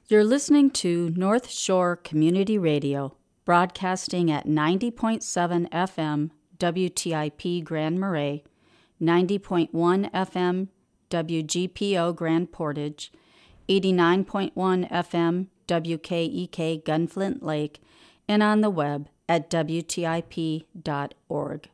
You're listening to North Shore Community Radio, broadcasting at 90.7 FM WTIP Grand Marais, 90.1 FM WGPO Grand Portage, 89.1 FM WKEK Gunflint Lake, and on the web at WTIP.org.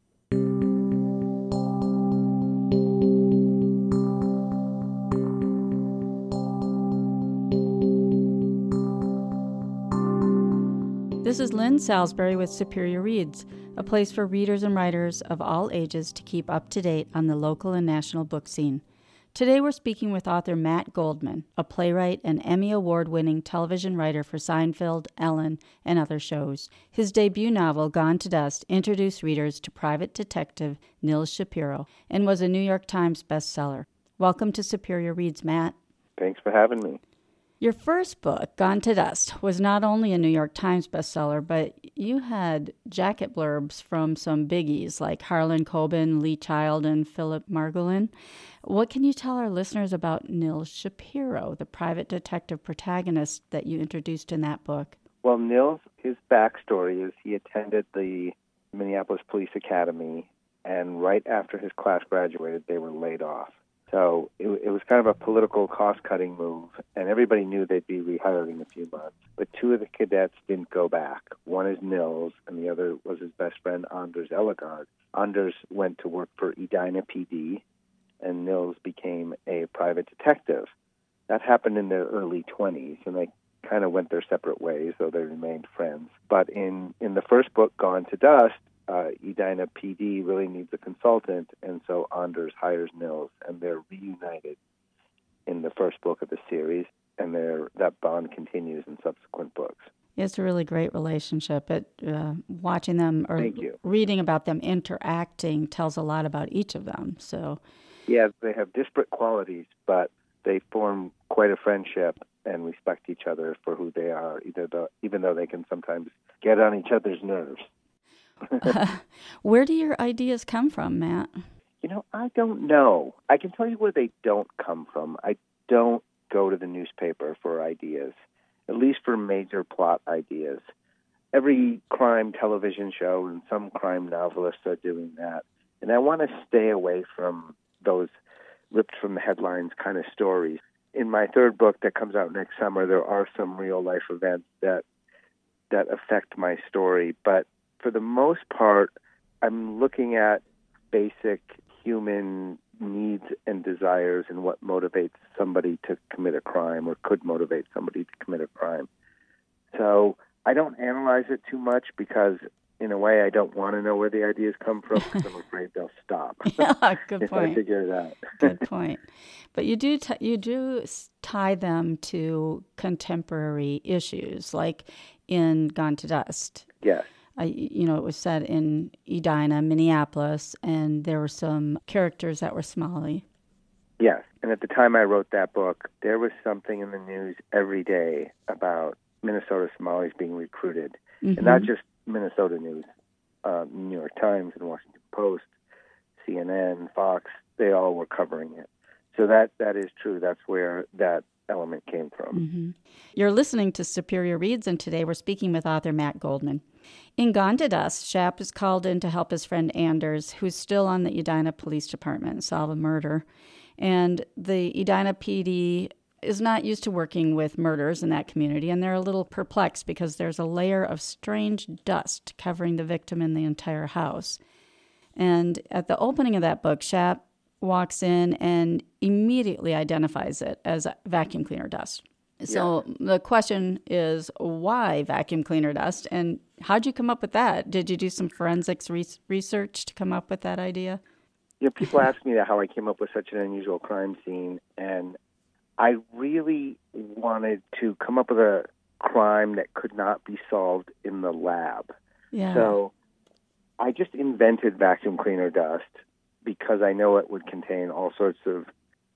This is Lynn Salisbury with Superior Reads, a place for readers and writers of all ages to keep up to date on the local and national book scene. Today we're speaking with author Matt Goldman, a playwright and Emmy Award-winning television writer for Seinfeld, Ellen, and other shows. His debut novel, Gone to Dust, introduced readers to private detective Nils Shapiro and was a New York Times bestseller. Welcome to Superior Reads, Matt. Thanks for having me. Your first book, Gone to Dust, was not only a New York Times bestseller, but you had jacket blurbs from some biggies like Harlan Coben, Lee Child, and Philip Margolin. What can you tell our listeners about Nils Shapiro, the private detective protagonist that you introduced in that book? Well, Nils, his backstory is he attended the Minneapolis Police Academy, and right after his class graduated, they were laid off. So it was kind of a political cost-cutting move, and everybody knew they'd be rehired in a few months. But two of the cadets didn't go back. One is Nils, and the other was his best friend, Anders Ellegard. Anders went to work for Edina PD, and Nils became a private detective. That happened in their early 20s, and they kind of went their separate ways, though they remained friends. But in the first book, Gone to Dust, Edina PD really needs a consultant, and so Anders hires Nils, and they're reunited in the first book of the series, and that bond continues in subsequent books. It's a really great relationship. Watching them or reading about them interacting tells a lot about each of them. So, yeah, they have disparate qualities, but they form quite a friendship and respect each other for who they are, even though they can sometimes get on each other's nerves. Where do your ideas come from, Matt? I don't know. I can tell you where they don't come from. I don't go to the newspaper for ideas, at least for major plot ideas. Every crime television show and some crime novelists are doing that. And I want to stay away from those ripped from the headlines kind of stories. In my third book that comes out next summer, there are some real-life events that affect my story, but for the most part, I'm looking at basic human needs and desires and what motivates somebody to commit a crime or could motivate somebody to commit a crime. So I don't analyze it too much because, in a way, I don't want to know where the ideas come from because I'm afraid they'll stop. Good point. I figure it out. Good point. But you do tie them to contemporary issues, like in Gone to Dust. Yes. It was set in Edina, Minneapolis, and there were some characters that were Somali. Yes, and at the time I wrote that book, there was something in the news every day about Minnesota Somalis being recruited. Mm-hmm. And not just Minnesota news, New York Times and Washington Post, CNN, Fox, they all were covering it. So that is true. That's where that element came from. Mm-hmm. You're listening to Superior Reads, and today we're speaking with author Matt Goldman. In Gone to Dust, Shap is called in to help his friend Anders, who's still on the Edina Police Department, solve a murder. And the Edina PD is not used to working with murders in that community, and they're a little perplexed because there's a layer of strange dust covering the victim in the entire house. And at the opening of that book, Shap walks in and immediately identifies it as vacuum cleaner dust. So The question is, why vacuum cleaner dust? And how'd you come up with that? Did you do some forensics research to come up with that idea? People ask me how I came up with such an unusual crime scene, and I really wanted to come up with a crime that could not be solved in the lab. Yeah. So I just invented vacuum cleaner dust because I know it would contain all sorts of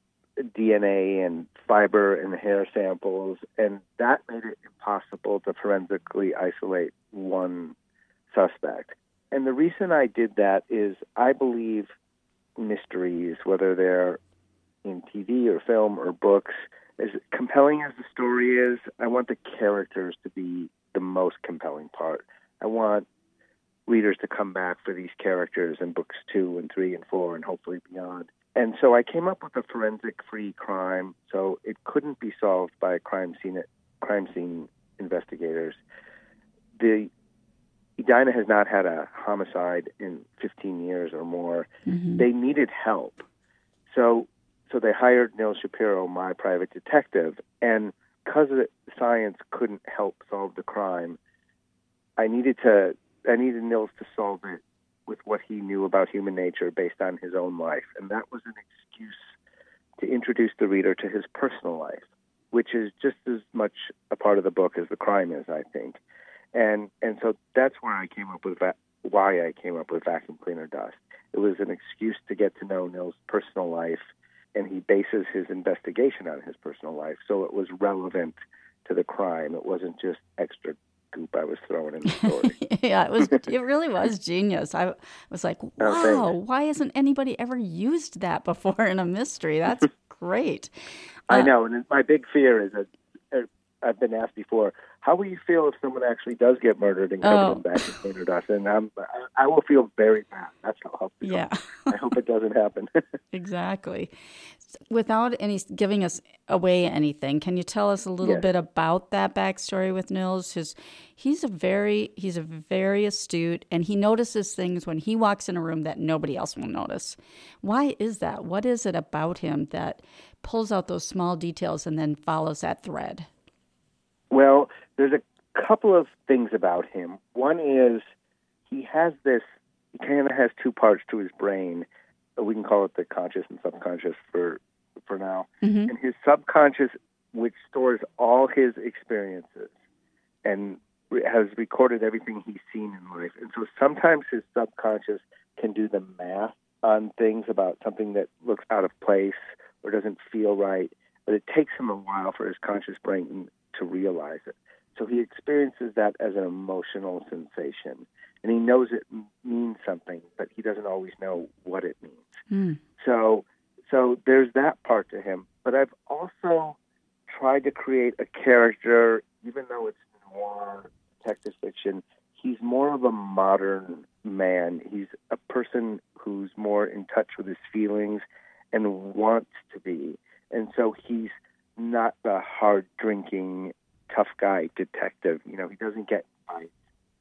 DNA and fiber and hair samples, and that made it impossible to forensically isolate one suspect. And the reason I did that is I believe mysteries, whether they're in TV or film or books, as compelling as the story is, I want the characters to be the most compelling part. I want readers to come back for these characters in books 2 and 3 and 4 and hopefully beyond. And so I came up with a forensic-free crime, so it couldn't be solved by crime scene investigators. Edina has not had a homicide in 15 years or more. Mm-hmm. They needed help. So they hired Nils Shapiro, my private detective, and because the science couldn't help solve the crime, I needed Nils to solve it with what he knew about human nature based on his own life. And that was an excuse to introduce the reader to his personal life, which is just as much a part of the book as the crime is, I think. And so that's why I came up with Vacuum Cleaner Dust. It was an excuse to get to know Nils' personal life, and he bases his investigation on his personal life, so it was relevant to the crime. It wasn't just extra goop I was throwing in the story. Yeah, it really was genius. I was like, wow, why hasn't anybody ever used that before in a mystery? That's great. I know, and my big fear is that I've been asked before, how will you feel if someone actually does get murdered and covered in vacuum cleaner dust? And I will feel very bad. That's how I'll feel. Yeah. I hope it doesn't happen. Exactly. Without giving us away anything, can you tell us a little bit about that backstory with Nils? He's a very astute, and he notices things when he walks in a room that nobody else will notice. Why is that? What is it about him that pulls out those small details and then follows that thread? Well, there's a couple of things about him. One is he kind of has two parts to his brain. We can call it the conscious and subconscious for now. Mm-hmm. And his subconscious, which stores all his experiences and has recorded everything he's seen in life. And so sometimes his subconscious can do the math on things about something that looks out of place or doesn't feel right, but it takes him a while for his conscious brain to realize it. So he experiences that as an emotional sensation, and he knows it means something, but he doesn't always know what it means. Mm. So there's that part to him. But I've also tried to create a character, even though it's noir detective fiction, he's more of a modern man. He's a person who's more in touch with his feelings and wants to be. And so he's not the hard-drinking, tough guy detective. He doesn't get fights.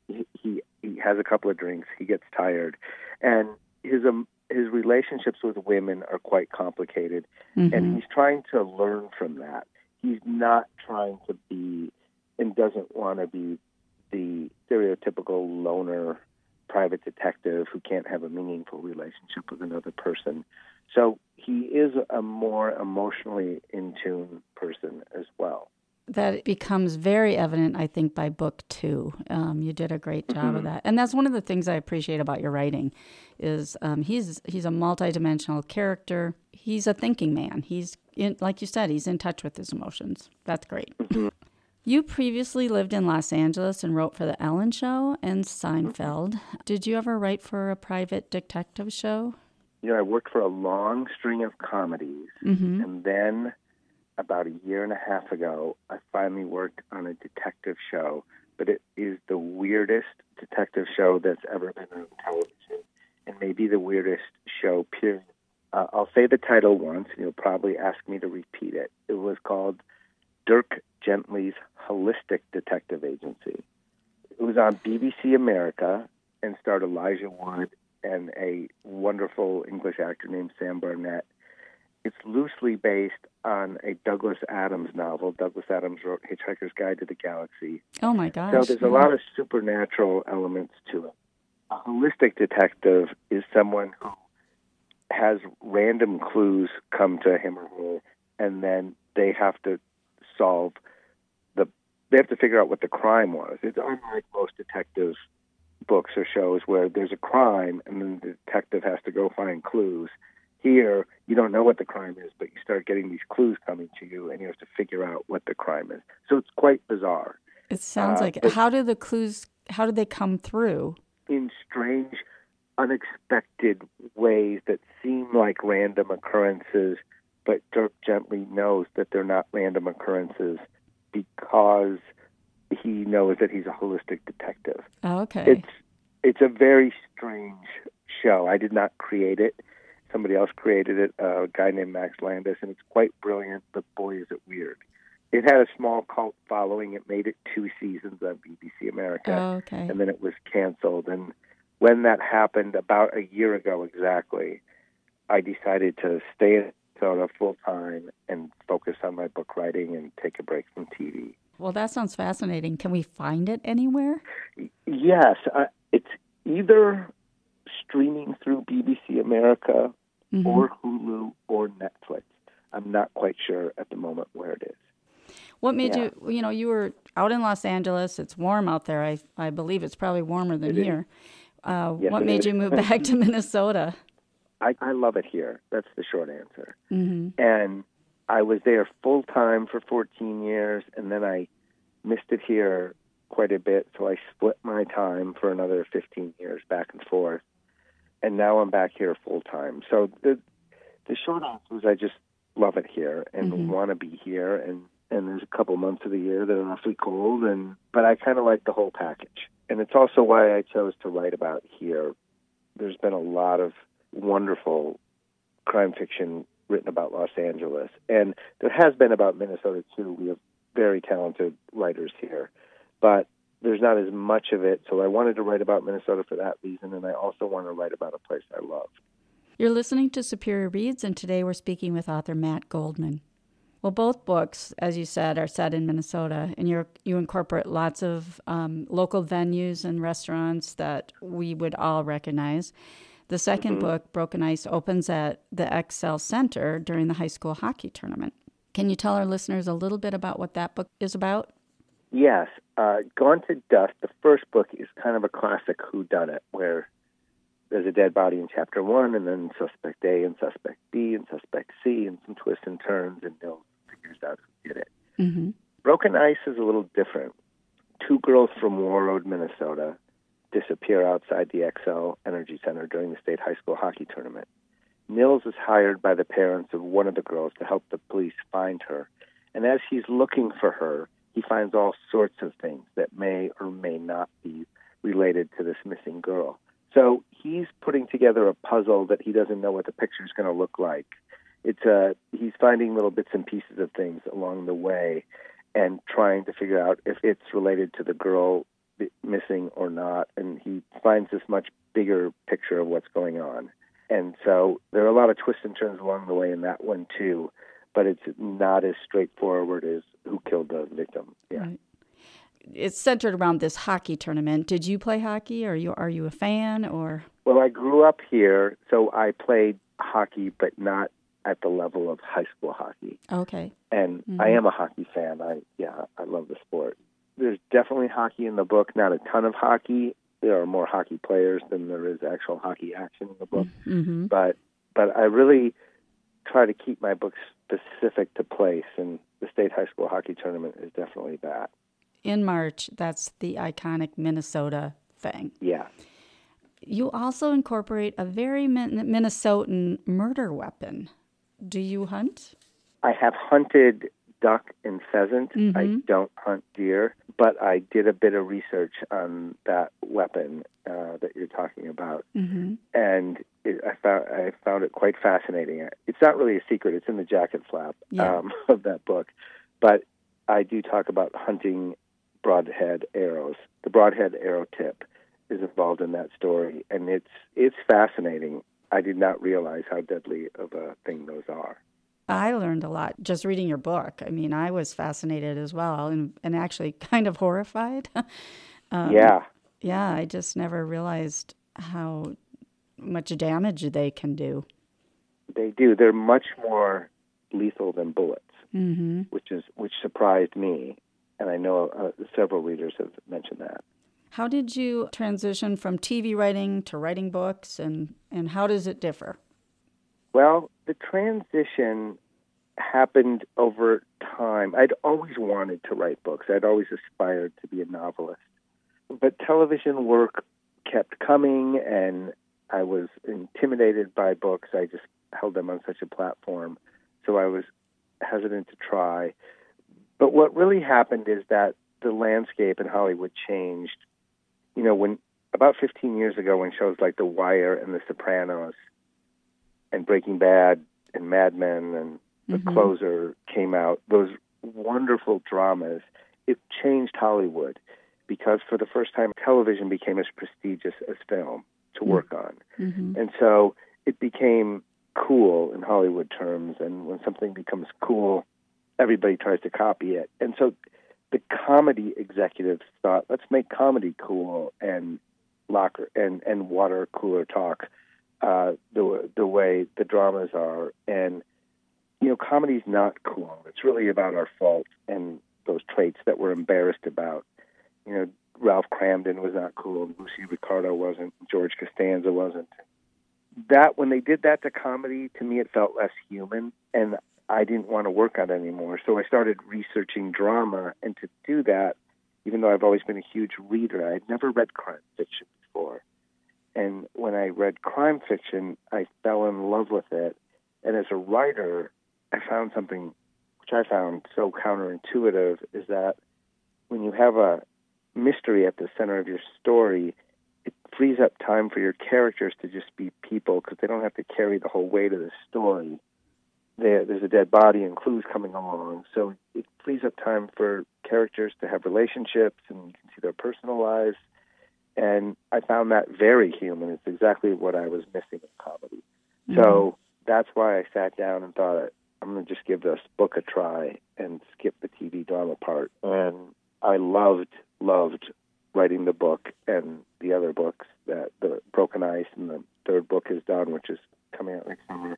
He has a couple of drinks. He gets tired. And his relationships with women are quite complicated. Mm-hmm. And he's trying to learn from that. He's not trying to be and doesn't want to be the stereotypical loner private detective who can't have a meaningful relationship with another person. So he is a more emotionally in tune person as well. That becomes very evident, I think, by book 2. You did a great job of that. And that's one of the things I appreciate about your writing is he's a multidimensional character. He's a thinking man. Like you said, he's in touch with his emotions. That's great. Mm-hmm. You previously lived in Los Angeles and wrote for The Ellen Show and Seinfeld. Mm-hmm. Did you ever write for a private detective show? I worked for a long string of comedies, mm-hmm. and then about a year and a half ago, I finally worked on a detective show, but it is the weirdest detective show that's ever been on television, and maybe the weirdest show, period. I'll say the title once, and you'll probably ask me to repeat it. It was called Dirk Gently's Holistic Detective Agency. It was on BBC America and starred Elijah Wood and a wonderful English actor named Sam Barnett. It's loosely based on a Douglas Adams novel. Douglas Adams wrote Hitchhiker's Guide to the Galaxy. Oh, my gosh. So there's a lot of supernatural elements to it. A holistic detective is someone who has random clues come to him or her, and then they have to figure out what the crime was. It's unlike most detective books or shows where there's a crime and then the detective has to go find clues. Here, you don't know what the crime is, but you start getting these clues coming to you, and you have to figure out what the crime is. So it's quite bizarre. It sounds like it. How do they come through? In strange, unexpected ways that seem like random occurrences, but Dirk Gently knows that they're not random occurrences because he knows that he's a holistic detective. Okay. It's a very strange show. I did not create it. Somebody else created it, a guy named Max Landis, and it's quite brilliant, but boy, is it weird. It had a small cult following. It made it 2 seasons on BBC America, Okay. and then it was canceled. And when that happened, about a year ago exactly, I decided to stay in Minnesota full-time and focus on my book writing and take a break from TV. Well, that sounds fascinating. Can we find it anywhere? Yes, it's either streaming through BBC America or Hulu or Netflix. I'm not quite sure at the moment where it is. What made you were out in Los Angeles. It's warm out there. I believe it's probably warmer than here. Yes, what made you move back to Minnesota? I love it here. That's the short answer. Mm-hmm. And I was there full-time for 14 years, and then I missed it here quite a bit, so I split my time for another 15 years back and forth. And now I'm back here full-time. So the short answer is I just love it here and want to be here. And there's a couple months of the year that are awfully cold, but I kind of like the whole package. And it's also why I chose to write about here. There's been a lot of wonderful crime fiction written about Los Angeles. And there has been about Minnesota, too. We have very talented writers here. But there's not as much of it, so I wanted to write about Minnesota for that reason, and I also want to write about a place I love. You're listening to Superior Reads, and today we're speaking with author Matt Goldman. Well, both books, as you said, are set in Minnesota, and you incorporate lots of local venues and restaurants that we would all recognize. The second book, Broken Ice, opens at the XL Center during the high school hockey tournament. Can you tell our listeners a little bit about what that book is about? Yes. Gone to Dust, the first book, is kind of a classic whodunit, where there's a dead body in Chapter 1, and then Suspect A and Suspect B and Suspect C, and some twists and turns, and Nils figures out who did it. Mm-hmm. Broken Ice is a little different. 2 girls from Warroad, Minnesota, disappear outside the XL Energy Center during the state high school hockey tournament. Nils is hired by the parents of one of the girls to help the police find her, and as he's looking for her, he finds all sorts of things that may or may not be related to this missing girl. So he's putting together a puzzle that he doesn't know what the picture is going to look like. He's finding little bits and pieces of things along the way and trying to figure out if it's related to the girl missing or not. And he finds this much bigger picture of what's going on. And so there are a lot of twists and turns along the way in that one, too. But it's not as straightforward as who killed the victim. Yeah. Right. It's centered around this hockey tournament. Did you play hockey? Are you a fan? Or? Well, I grew up here, so I played hockey, but not at the level of high school hockey. Okay. And I am a hockey fan. I love the sport. There's definitely hockey in the book, not a ton of hockey. There are more hockey players than there is actual hockey action in the book. Mm-hmm. But I really try to keep my books specific to place, and the state high school hockey tournament is definitely that. In March, that's the iconic Minnesota thing. Yeah. You also incorporate a very Minnesotan murder weapon. Do you hunt? I have hunted duck and pheasant. Mm-hmm. I don't hunt deer, but I did a bit of research on that weapon that you're talking about, and I found it quite fascinating. It's not really a secret; it's in the jacket flap of that book. But I do talk about hunting broadhead arrows. The broadhead arrow tip is involved in that story, and it's fascinating. I did not realize how deadly of a thing those are. I learned a lot just reading your book. I mean, I was fascinated as well and actually kind of horrified. Yeah, I just never realized how much damage they can do. They do. They're much more lethal than bullets, which surprised me, and I know several readers have mentioned that. How did you transition from TV writing to writing books, and how does it differ? Well, the transition happened over time. I'd always wanted to write books. I'd always aspired to be a novelist. But television work kept coming, and I was intimidated by books. I just held them on such a platform so I was hesitant to try. But what really happened is that the landscape in Hollywood changed. You know, when about 15 years ago, when shows like The Wire and The Sopranos and Breaking Bad and Mad Men and The Closer came out, those wonderful dramas, it changed Hollywood because for the first time, television became as prestigious as film to work on. And so it became cool in Hollywood terms, and when something becomes cool, everybody tries to copy it. And so the comedy executives thought, let's make comedy cool and water cooler talk the way the dramas are. And, you know, comedy's not cool. It's really about our faults and those traits that we're embarrassed about. You know, Ralph Cramden was not cool, Lucy Ricardo wasn't, George Costanza wasn't. That, when they did that to comedy, to me it felt less human, and I didn't want to work on it anymore. So I started researching drama, and to do that, even though I've always been a huge reader, I'd never read crime fiction before. And when I read crime fiction, I fell in love with it. And as a writer, I found something which I found so counterintuitive, is that when you have a mystery at the center of your story, it frees up time for your characters to just be people because they don't have to carry the whole weight of the story. There's a dead body and clues coming along, so it frees up time for characters to have relationships and you can see their personal lives. And I found that very human. It's exactly what I was missing in comedy. So that's why I sat down and thought, I'm going to just give this book a try and skip the TV drama part. And I loved writing the book and the other books, that the Broken Ice, and the third book is done, which is coming out next summer.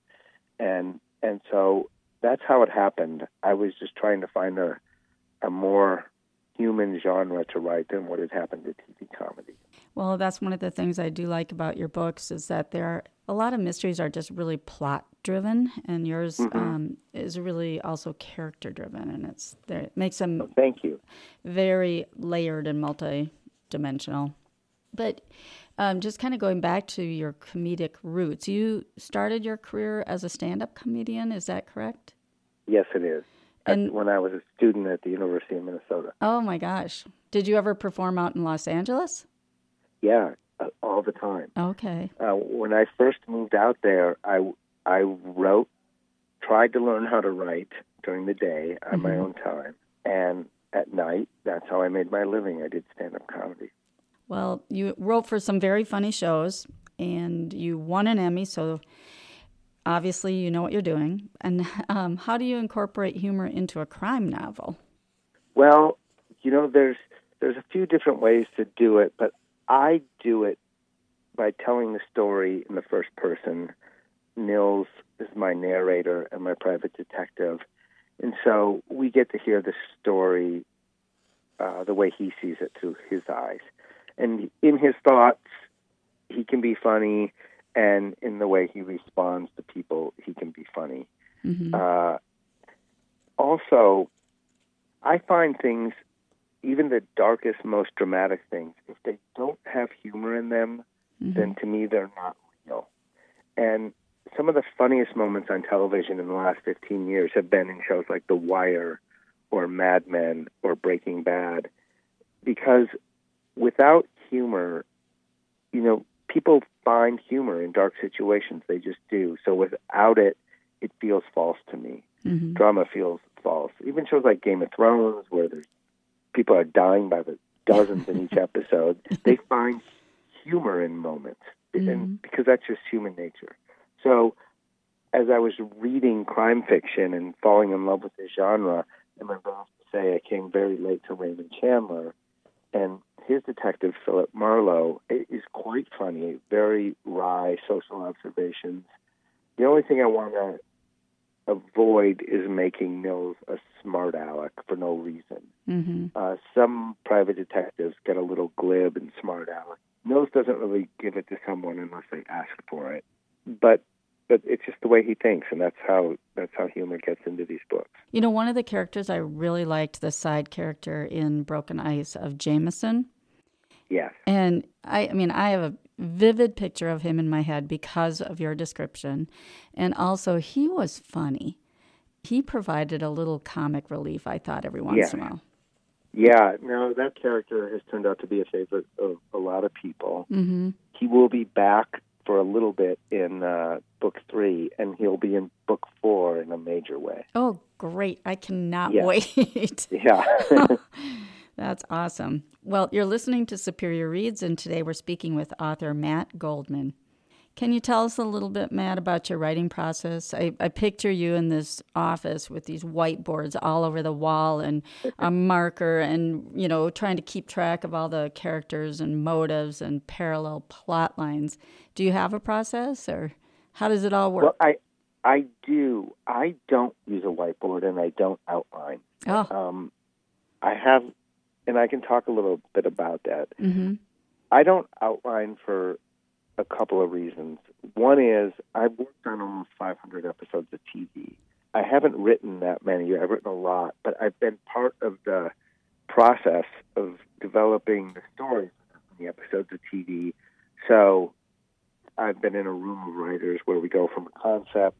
And so that's how it happened. I was just trying to find a more human genre to write than what had happened to TV comedy. Well, that's one of the things I do like about your books, is that there are a lot of mysteries are just really plot driven, and yours is really also character driven, and it makes them thank you very layered and multi-dimensional. But just kind of going back to your comedic roots, you started your career as a stand-up comedian, is that correct? Yes, it is. And when I was a student at the University of Minnesota. Oh my gosh. Did you ever perform out in Los Angeles? Yeah, all the time. Okay. When I first moved out there, I tried to learn how to write during the day on my own time. And at night, that's how I made my living. I did stand-up comedy. Well, you wrote for some very funny shows, and you won an Emmy, so obviously you know what you're doing. And how do you incorporate humor into a crime novel? Well, you know, there's a few different ways to do it, but I do it by telling the story in the first person. Nils is my narrator and my private detective. And so we get to hear the story the way he sees it through his eyes. And in his thoughts, he can be funny, and in the way he responds to people, he can be funny. Also, I find things, even the darkest, most dramatic things, if they don't have humor in them, then to me they're not real. And some of the funniest moments on television in the last 15 years have been in shows like The Wire or Mad Men or Breaking Bad, because without humor, you know, people find humor in dark situations. They just do. So without it, it feels false to me. Drama feels false. Even shows like Game of Thrones, where people are dying by the dozens in each episode, they find humor in moments, and because that's just human nature. So as I was reading crime fiction and falling in love with the genre, I'm embarrassed to say I came very late to Raymond Chandler, and his detective, Philip Marlowe, is quite funny, very wry social observations. The only thing I want to avoid is making Nils a smart aleck for no reason. Some private detectives get a little glib and smart aleck. Nils doesn't really give it to someone unless they ask for it. But it's just the way he thinks, and that's how humor gets into these books. You know, one of the characters I really liked, the side character in Broken Ice of Jameson. Yes. And I mean, I have a vivid picture of him in my head because of your description. And also, he was funny. He provided a little comic relief, I thought, every once Yeah. in a while. Yeah, no, that character has turned out to be a favorite of a lot of people. Mm-hmm. He will be back for a little bit in book 3, and he'll be in book 4 in a major way. Oh, great. I cannot Yeah. wait. Yeah. That's awesome. Well, you're listening to Superior Reads, and today we're speaking with author Matt Goldman. Can you tell us a little bit, Matt, about your writing process? I picture you in this office with these whiteboards all over the wall and a marker and, trying to keep track of all the characters and motives and parallel plot lines. Do you have a process, or how does it all work? Well, I do. I don't use a whiteboard, and I don't outline. Oh. I have, and I can talk a little bit about that. Mm-hmm. I don't outline for a couple of reasons. One is I've worked on almost 500 episodes of TV. I haven't written that many. I've written a lot, but I've been part of the process of developing the stories of the episodes of TV. So I've been in a room of writers where we go from a concept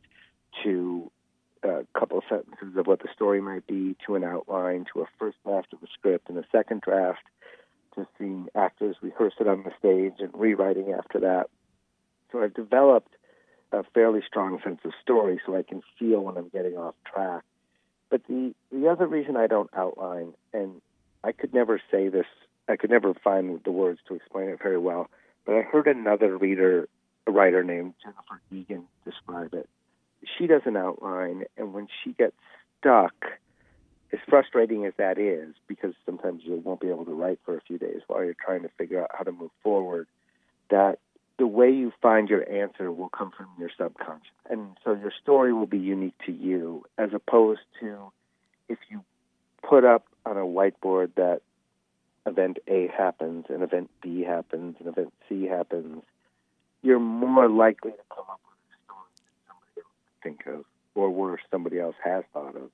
to a couple of sentences of what the story might be, to an outline, to a first draft of the script, and a second draft, to seeing actors rehearse it on the stage and rewriting after that. So I've developed a fairly strong sense of story so I can feel when I'm getting off track. But the other reason I don't outline, and I could never say this, I could never find the words to explain it very well, but I heard another writer named Jennifer Egan describe it. She doesn't outline, and when she gets stuck, as frustrating as that is, because sometimes you won't be able to write for a few days while you're trying to figure out how to move forward, that the way you find your answer will come from your subconscious. And so your story will be unique to you, as opposed to if you put up on a whiteboard that event A happens, and event B happens, and event C happens, you're more likely to come up with a story that somebody else would think of, or worse, somebody else has thought of.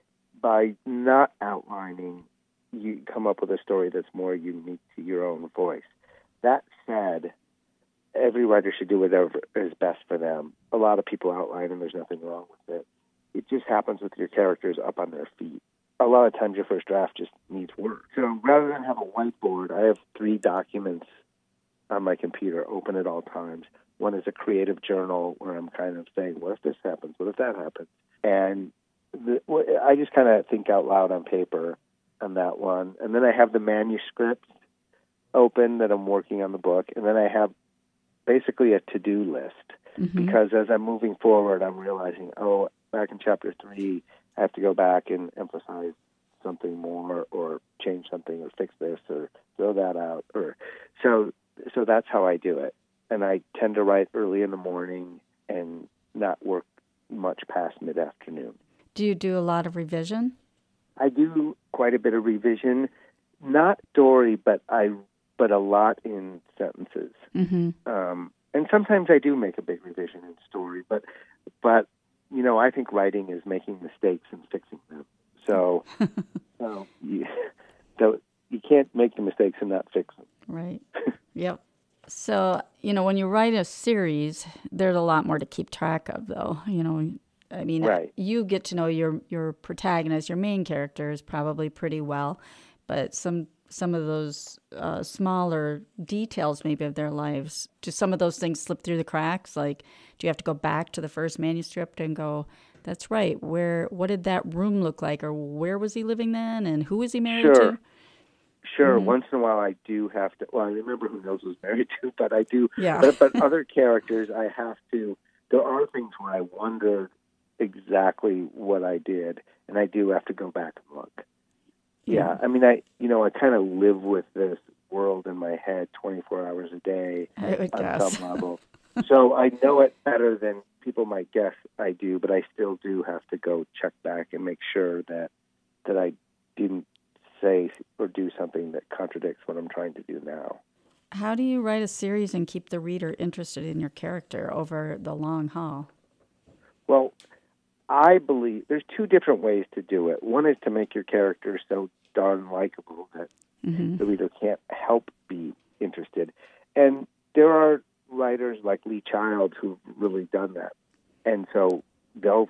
By not outlining, you come up with a story that's more unique to your own voice. That said, every writer should do whatever is best for them. A lot of people outline, and there's nothing wrong with it. It just happens with your characters up on their feet. A lot of times your first draft just needs work. So rather than have a whiteboard, I have 3 documents on my computer open at all times. One is a creative journal where I'm kind of saying, what if this happens? What if that happens? And I just kind of think out loud on paper on that one. And then I have the manuscript open that I'm working on the book. And then I have basically a to-do list. Mm-hmm. Because as I'm moving forward, I'm realizing, back in chapter 3, I have to go back and emphasize something more, or change something, or fix this, or throw that out. So that's how I do it. And I tend to write early in the morning and not work much past mid-afternoon. Do you do a lot of revision? I do quite a bit of revision, not story, but a lot in sentences. Mm-hmm. And sometimes I do make a big revision in story, but I think writing is making mistakes and fixing them. So, you can't make the mistakes and not fix them. Right. Yep. So, when you write a series, there's a lot more to keep track of, though. Right. You get to know your protagonist, your main characters, probably pretty well, but some of those smaller details maybe of their lives, do some of those things slip through the cracks? Like, do you have to go back to the first manuscript and go, that's right, what did that room look like, or where was he living then, and who was he married to? Sure. Mm-hmm. Once in a while I do have to, I remember who Nils was married to, but I do. Yeah. But other characters I have to, there are things where I wondered exactly what I did, and I do have to go back and look. Yeah. I kind of live with this world in my head 24 hours a day on some level. So I know it better than people might guess I do, but I still do have to go check back and make sure that I didn't say or do something that contradicts what I'm trying to do now. How do you write a series and keep the reader interested in your character over the long haul? Well, I believe there's 2 different ways to do it. One is to make your character so darn likable that the reader can't help be interested. And there are writers like Lee Child who've really done that. And so they'll follow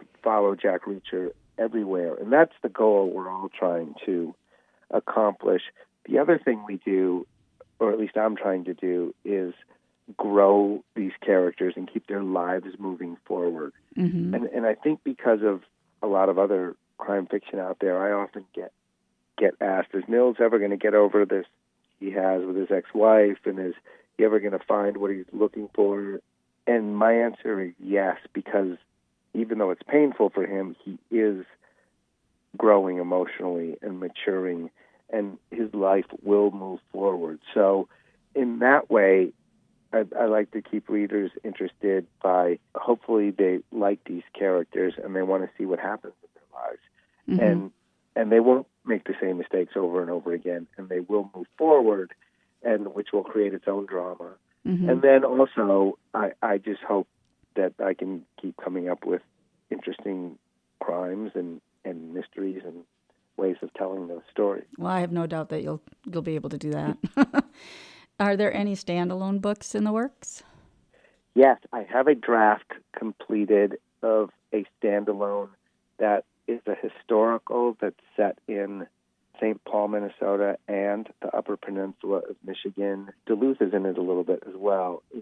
follow Jack Reacher everywhere. And that's the goal we're all trying to accomplish. The other thing we do, or at least I'm trying to do, is grow these characters and keep their lives moving forward. Mm-hmm. And I think because of a lot of other crime fiction out there, I often get asked, is Mills ever going to get over this he has with his ex-wife, and is he ever going to find what he's looking for? And my answer is yes, because even though it's painful for him, he is growing emotionally and maturing, and his life will move forward. So in that way, I like to keep readers interested by, hopefully they like these characters and they want to see what happens in their lives. Mm-hmm. And they won't make the same mistakes over and over again, and they will move forward, and which will create its own drama. Mm-hmm. And then also, I just hope that I can keep coming up with interesting crimes and mysteries and ways of telling those stories. Well, I have no doubt that you'll be able to do that. Are there any standalone books in the works? Yes, I have a draft completed of a standalone that is a historical that's set in St. Paul, Minnesota, and the Upper Peninsula of Michigan. Duluth is in it a little bit as well. It's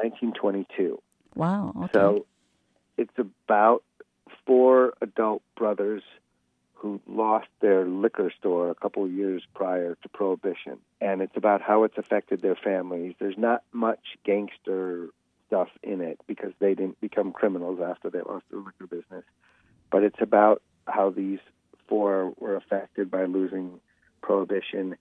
1922. Wow. Okay. So it's about 4 adult brothers who lost their liquor store a couple of years prior to Prohibition. And it's about how it's affected their families. There's not much gangster stuff in it because they didn't become criminals after they lost their liquor business. But it's about how these 4 were affected by losing Prohibition.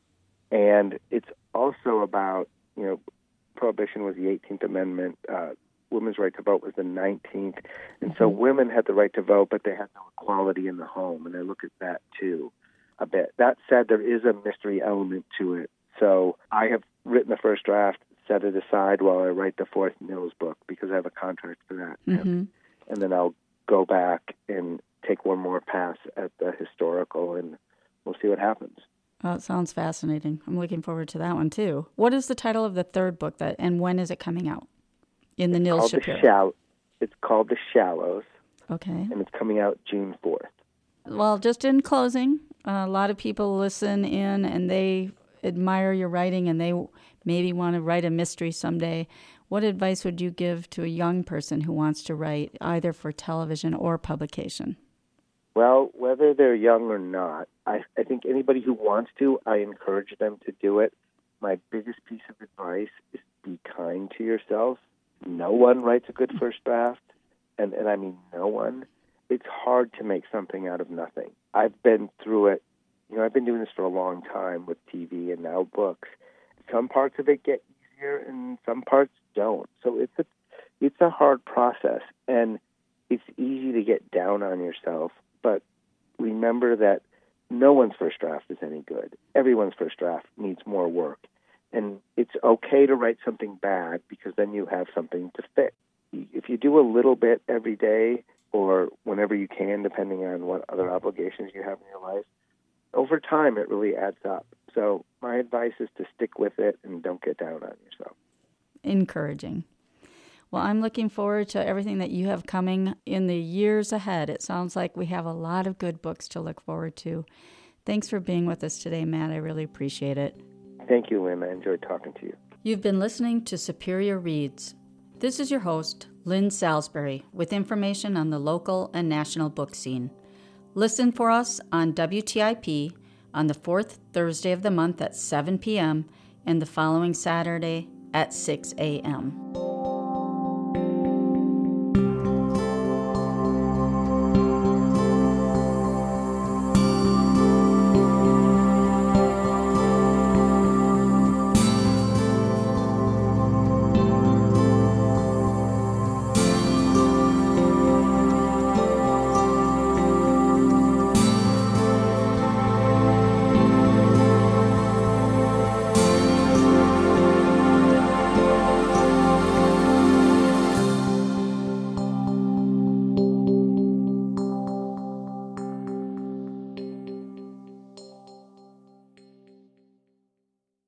And it's also about, Prohibition was the 18th Amendment. Women's right to vote was the 19th. And so women had the right to vote, but they had no equality in the home. And I look at that, too, a bit. That said, there is a mystery element to it. So I have written the first draft, set it aside while I write the 4th Mills book because I have a contract for that. Mm-hmm. And then I'll go back and take one more pass at the historical, and we'll see what happens. Oh, it sounds fascinating. I'm looking forward to that one, too. What is the title of the 3rd book, and when is it coming out? In the Nils Shapiro. It's called The Shallows. Okay. And it's coming out June 4th. Well, just in closing, a lot of people listen in and they admire your writing and they maybe want to write a mystery someday. What advice would you give to a young person who wants to write either for television or publication? Well, whether they're young or not, I think anybody who wants to, I encourage them to do it. My biggest piece of advice is be kind to yourself. No one writes a good first draft, and I mean no one. It's hard to make something out of nothing. I've been through it. I've been doing this for a long time with TV and now books. Some parts of it get easier and some parts don't. So it's a hard process, and it's easy to get down on yourself. But remember that no one's first draft is any good. Everyone's first draft needs more work. And it's okay to write something bad because then you have something to fix. If you do a little bit every day or whenever you can, depending on what other obligations you have in your life, over time it really adds up. So my advice is to stick with it and don't get down on yourself. Encouraging. Well, I'm looking forward to everything that you have coming in the years ahead. It sounds like we have a lot of good books to look forward to. Thanks for being with us today, Matt. I really appreciate it. Thank you, Lynn. I enjoyed talking to you. You've been listening to Superior Reads. This is your host, Lynn Salisbury, with information on the local and national book scene. Listen for us on WTIP on the 4th Thursday of the month at 7 p.m. and the following Saturday at 6 a.m.